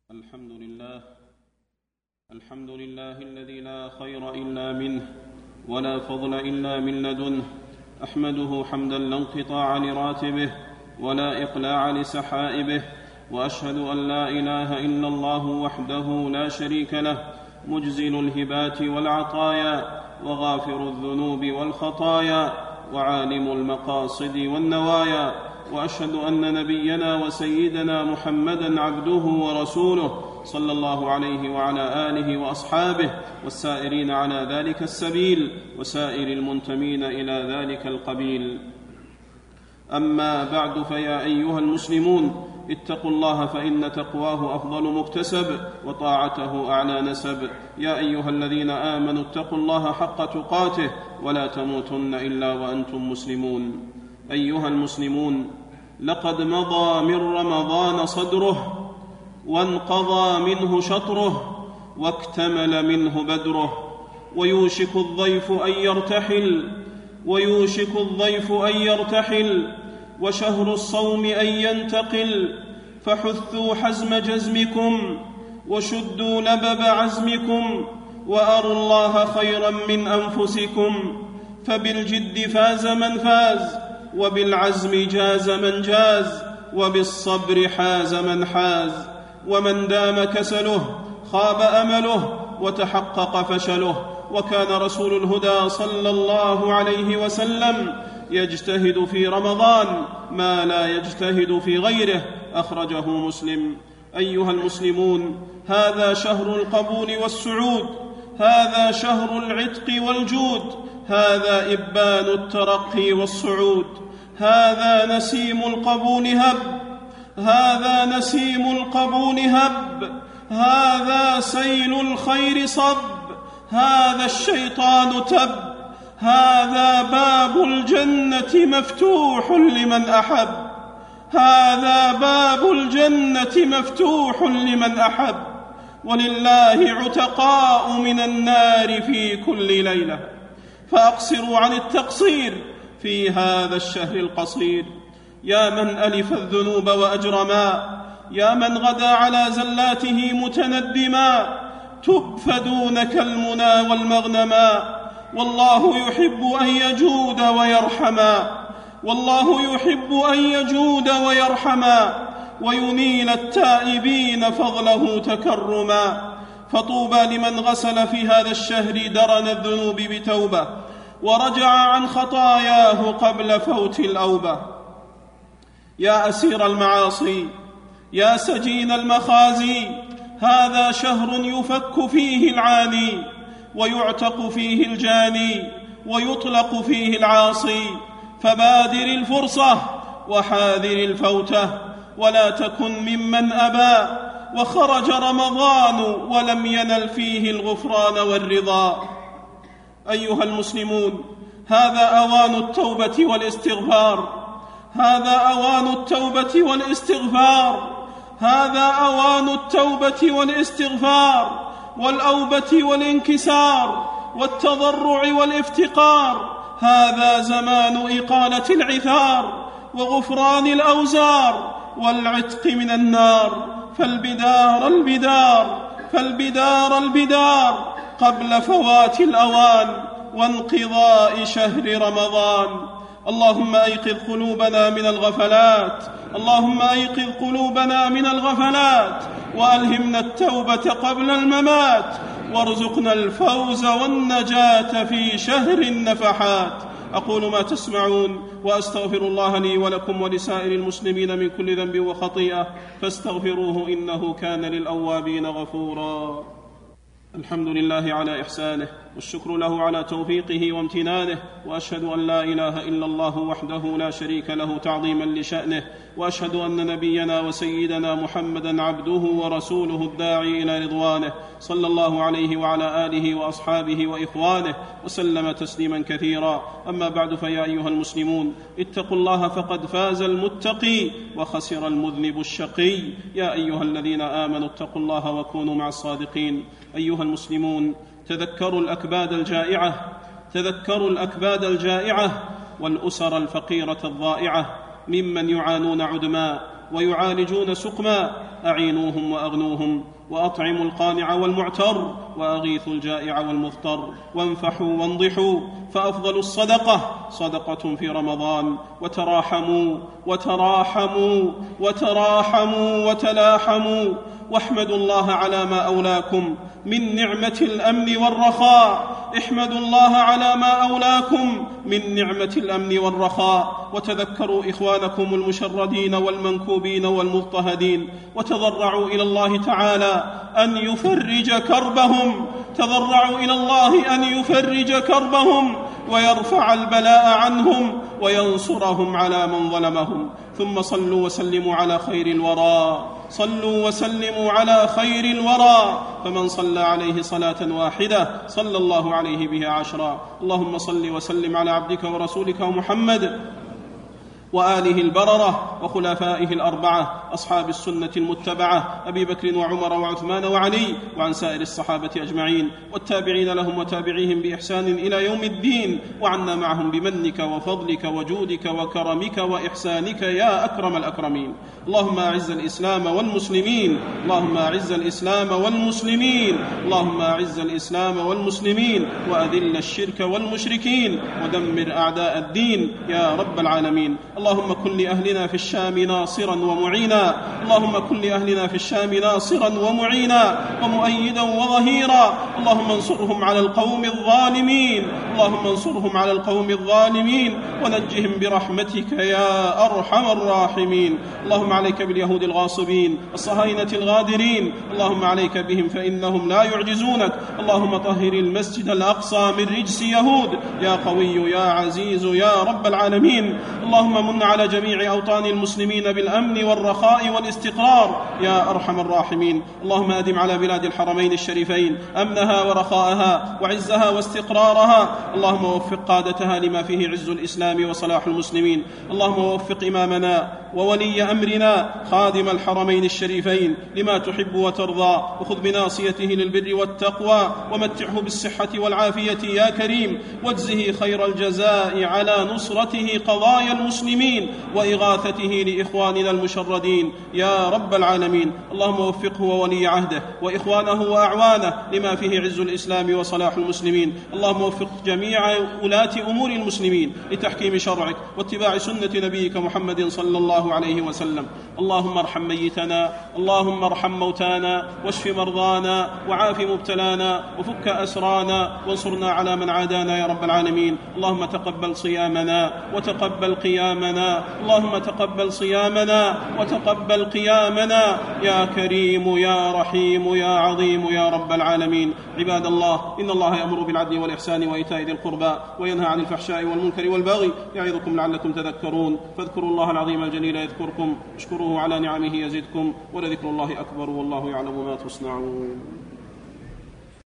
الحمد لله الذي لا خير إلا منه ولا فضل إلا من لدنه، أحمده حمدا لا انقطاع لراتبه ولا إقلاع لسحائبه، وأشهد أن لا إله إلا الله وحده لا شريك له، مجزل الهبات والعطايا وغافر الذنوب والخطايا وعالم المقاصد والنوايا، وأشهد أن نبينا وسيدنا محمدًا عبده ورسوله صلى الله عليه وعلى آله وأصحابه والسائرين على ذلك السبيل وسائر المنتمين إلى ذلك القبيل. أما بعد، فيا أيها المسلمون، اتقوا الله فإن تقواه أفضل مكتسب وطاعته أعلى نسب. يا أيها الذين آمنوا اتقوا الله حق تقاته ولا تموتن إلا وأنتم مسلمون. أيها المسلمون، لقد مضى من رمضان صدره، وانقضى منه شطره، واكتمل منه بدره، ويوشك الضيف أن يرتحل، وشهر الصوم أن ينتقل. فحثوا حزم جزمكم وشدوا لبب عزمكم، وأروا الله خيرا من أنفسكم. فبالجد فاز من فاز، وبالعزم جاز من جاز، وبالصبر حاز من حاز. ومن دام كسله خاب أمله وتحقق فشله. وكان رسول الهدى صلى الله عليه وسلم يجتهد في رمضان ما لا يجتهد في غيره، أخرجه مسلم. أيها المسلمون، هذا شهر القبول والسعود، هذا شهر العتق والجود، هذا إبان الترقي والصعود، هذا نسيم القبول هب، هذا نسيم القبول هب، هذا سيل الخير صب، هذا الشيطان تب، هذا باب الجنة مفتوح لمن أحب، هذا باب الجنة مفتوح لمن أحب. ولله عتقاء من النار في كل ليلة، فأقصروا عن التقصير في هذا الشهر القصير. يا من ألف الذنوب وأجرما، يا من غدا على زلاته متندما، تب فدونك المنى والمغنما. والله يحب أن يجود ويرحما، والله يحب أن يجود ويرحما، وينيل التائبين فضله تكرما. فطوبى لمن غسل في هذا الشهر درن الذنوب بتوبة، ورجع عن خطاياه قبل فوت الأوبة. يا أسير المعاصي، يا سجين المخازي، هذا شهر يفك فيه العاني، ويعتق فيه الجاني، ويطلق فيه العاصي. فبادر الفرصة وحاذر الفوتة، ولا تكن ممن أبى وخرج رمضان ولم ينل فيه الغفران والرضا. أيها المسلمون، هذا أوان التوبة والاستغفار، هذا أوان التوبة والاستغفار، هذا أوان التوبة والاستغفار، والأوبة والانكسار، والتضرع والافتقار. هذا زمان إقالة العثار، وغفران الأوزار، والعتق من النار. فالبدار البدار، فالبدار البدار، قبل فوات الأوان وانقضاء شهر رمضان. اللهم أيقظ قلوبنا من الغفلات، اللهم أيقظ قلوبنا من الغفلات، وألهمنا التوبة قبل الممات، وارزقنا الفوز والنجاة في شهر النفحات. أقول ما تسمعون، وأستغفر الله لي ولكم ولسائر المسلمين من كل ذنب وخطيئة، فاستغفروه إنه كان للأوابين غفورا. الحمد لله على إحسانه، والشكر له على توفيقه وامتنانه، وأشهد أن لا إله إلا الله وحده لا شريك له تعظيما لشأنه، وأشهد أن نبينا وسيدنا محمدا عبده ورسوله الداعي إلى رضوانه، صلى الله عليه وعلى آله وأصحابه وإخوانه وسلم تسليما كثيرا. أما بعد، فيا أيها المسلمون، اتقوا الله فقد فاز المتقي وخسر المذنب الشقي. يا أيها الذين آمنوا اتقوا الله وكونوا مع الصادقين. أيها المسلمون، تذكروا الأكباد الجائعة، تذكروا الأكباد الجائعة والأسر الفقيرة الضائعة ممن يعانون عدما ويعالجون سقما، أعينوهم وأغنوهم، وأطعموا القانع والمعتر، وأغيثوا الجائع والمضطر، وانفحوا وانضحوا. فأفضل الصدقة صدقة في رمضان. وتراحموا وتراحموا وتراحموا وتلاحموا، واحمدوا الله على ما أولاكم من نعمة الأمن والرخاء. احمدوا الله على ما أولاكم من نعمة الأمن والرخاء، وتذكروا إخوانكم المشردين والمنكوبين والمضطهدين، وتضرعوا إلى الله تعالى أن يفرج كربهم، تضرعوا إلى الله أن يفرج كربهم ويرفع البلاء عنهم وينصرهم على من ظلمهم. ثم صلوا وسلموا على خير الورى، صلوا وسلموا على خير الورى، فمن صلى عليه صلاة واحدة صلى الله عليه بها 10. اللهم صل وسلم على عبدك ورسولك محمد وآله البررة وخلفائه الأربعة أصحاب السنة المتبعة، أبي بكر وعمر وعثمان وعلي، وعن سائر الصحابة أجمعين والتابعين لهم وتابعيهم بإحسان إلى يوم الدين، وعنا معهم بمنك وفضلك وجودك وكرمك وإحسانك يا أكرم الأكرمين. اللهم أعز الإسلام والمسلمين، اللهم أعز الإسلام والمسلمين، اللهم أعز الإسلام والمسلمين، وأذل الشرك والمشركين، ودمر أعداء الدين يا رب العالمين. اللهم كن لأهلنا في الشام ناصرا ومعينا، اللهم كن لأهلنا في الشام ناصرا ومعينا ومؤيدا وظهيرا. اللهم انصرهم على القوم الظالمين، اللهم انصرهم على القوم الظالمين، ونجهم برحمتك يا أرحم الراحمين. اللهم عليك باليهود الغاصبين الصهاينة الغادرين، اللهم عليك بهم فإنهم لا يعجزونك. اللهم طهر المسجد الأقصى من رجس يهود يا قوي يا عزيز يا رب العالمين. اللهم من على جميع أوطان المسلمين بالأمن والرخاء والاستقرار يا أرحم الراحمين. اللهم أدم على بلاد الحرمين الشريفين أمنها ورخاءها وعزها واستقرارها. اللهم وفق قادتها لما فيه عز الإسلام وصلاح المسلمين. اللهم وفق إمامنا وولي أمرنا خادم الحرمين الشريفين لما تحب وترضى، وخذ بناصيته للبر والتقوى، ومتعه بالصحة والعافية يا كريم، واجزه خير الجزاء على نصرته قضايا المسلمين وإغاثته لإخواننا المشردين يا رب العالمين. اللهم وفقه وولي عهده وإخوانه وأعوانه لما فيه عز الإسلام وصلاح المسلمين. اللهم وفق جميع ولاة أمور المسلمين لتحكيم شرعك واتباع سنة نبيك محمد صلى الله عليه وسلم. اللهم ارحم ميتنا، اللهم ارحم موتانا، واشف مرضانا، وعاف مبتلانا، وفك أسرانا، وانصرنا على من عادانا يا رب العالمين. اللهم تقبل صيامنا وتقبل قيامنا، اللهم تقبل صيامنا وتقبل قيامنا يا كريم يا رحيم يا عظيم يا رب العالمين. عباد الله، إن الله يأمر بالعدل والإحسان وإيتاء ذي القربى وينهى عن الفحشاء والمنكر والبغي يعظكم لعلكم تذكرون. فاذكروا الله العظيم الجليل يذكركم، اشكروه على نعمه يزدكم، ولذكر الله أكبر والله يعلم ما تصنعون.